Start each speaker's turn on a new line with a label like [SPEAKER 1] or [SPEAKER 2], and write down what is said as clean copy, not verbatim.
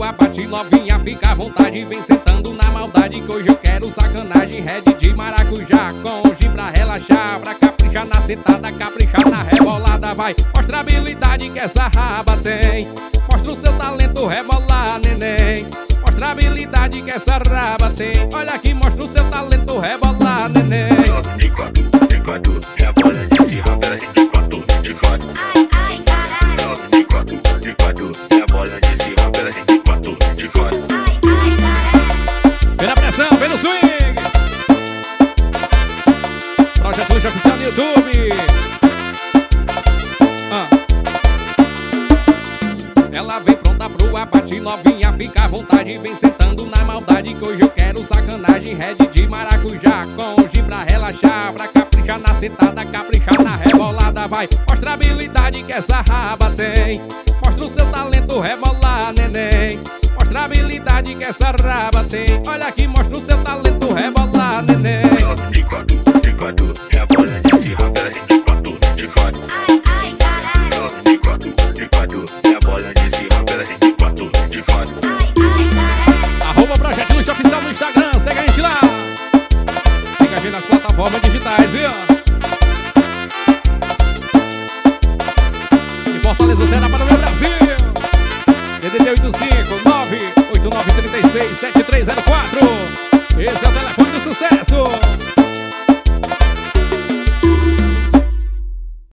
[SPEAKER 1] pro abate, novinha, fica à vontade. Vem sentando na maldade, que hoje eu quero sacanagem. Red de maracujá, com hoje pra relaxar, pra caprichar na sentada, caprichar na rebolada. Vai, mostra a habilidade que essa raba tem. Mostra o seu talento, rebolar, neném. Mostra a habilidade que essa raba tem. Olha aqui, mostra o seu talento, rebolar, neném.
[SPEAKER 2] De quatro, rebola nesse rabo, ela de quatro.
[SPEAKER 3] Ai, ai, caralho.
[SPEAKER 2] De quatro, rebola nesse rabo, ela de quatro.
[SPEAKER 3] Ai, ai, caralho.
[SPEAKER 1] Vem na pressão, vem no swing. Projeto Luxo Oficial no YouTube. Ela vem pronta pro abate, novinha, fica à vontade. Vem sentando na maldade, que hoje eu quero sacanagem. Red de maracujá, com hoje pra relaxar, pra caprichar na sentada, caprichar na rebolada. Vai, mostra a habilidade que essa raba tem. Mostra o seu talento, rebolar, neném. Mostra a habilidade que essa raba tem. Olha aqui, mostra o seu talento, rebolar, neném.
[SPEAKER 2] De quatro, rebola nesse rabo, ela de quatro.
[SPEAKER 3] Ai, ai, caralho.
[SPEAKER 2] De quatro, rebola nesse rabo, ela de quatro.
[SPEAKER 3] Ai, ai, caralho.
[SPEAKER 1] Arroba Projeto Luxo Oficial no Instagram, segue a gente lá. Siga a gente nas plataformas digitais, viu? De Fortaleza, Ceará para o meu Brasil. DDD 85-98936-7304. Esse é o telefone do sucesso.